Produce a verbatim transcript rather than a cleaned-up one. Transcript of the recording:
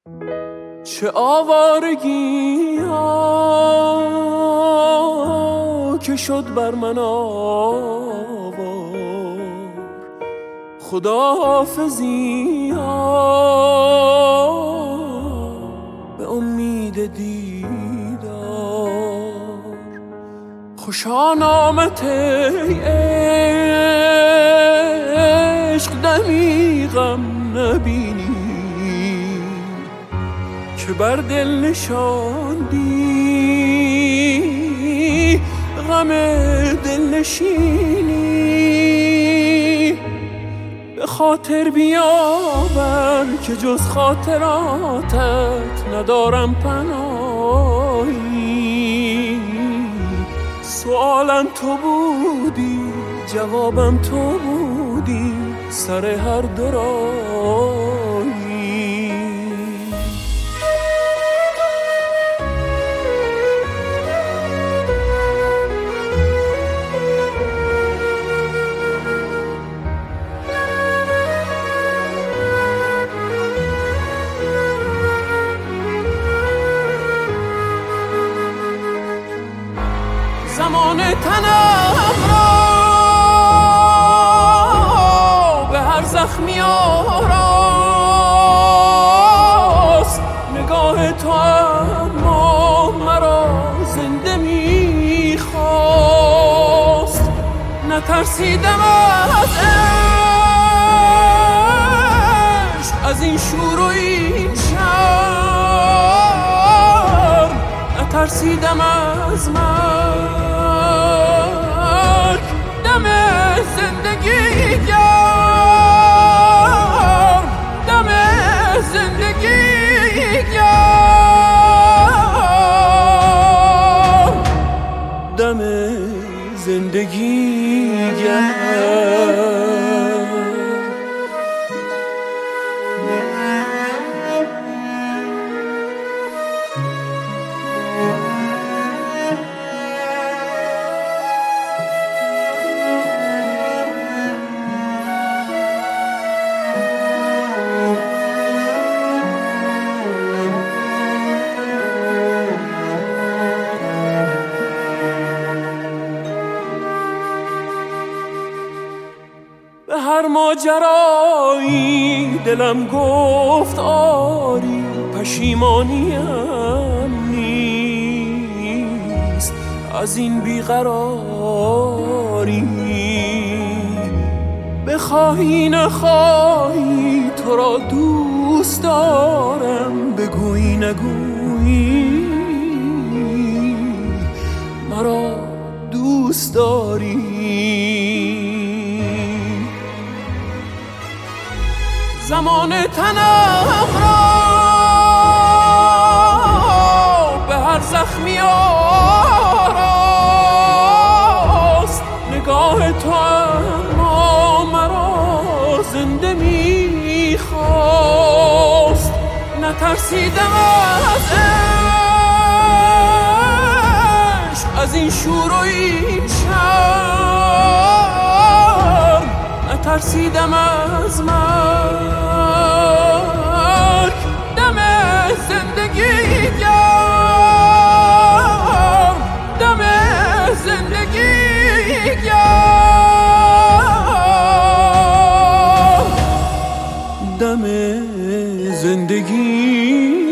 چه آوارگی ها که شد بر من آوار، خداحافظی ها به امید دیدار. خوشا نامت ای عشق دمی غم نبینی که بر دل نشاندی غم دل نشینی. به خاطر بیاور که جز خاطراتت ندارم پناهی. سوالم تو بودی جوابم تو بودی سر هر دو راهی. زمان تنم را به هر زخمی آراست. نگاه تو اما مرا زنده میخواست. نترسیدم از عشق، از این شور و این شرم. نترسیدم از مرگ، دم زندگی گرم، دم زندگی گرم، دم زندگی گرم. به هر ماجرایی دلم گفت آری، پشیمانیم نیست از این بیقراری. بخواهی نخواهی تو را دوست دارم، بگویی نگویی مرا دوست داری. زمان تنم را به هر زخمی آراست. نگاه تو اما مرا زنده میخواست. نترسیدم از عشق، از این شور و این شرم. نترسیدم از مرگ، دم زندگی گرم، دم زندگی گرم، دم زندگی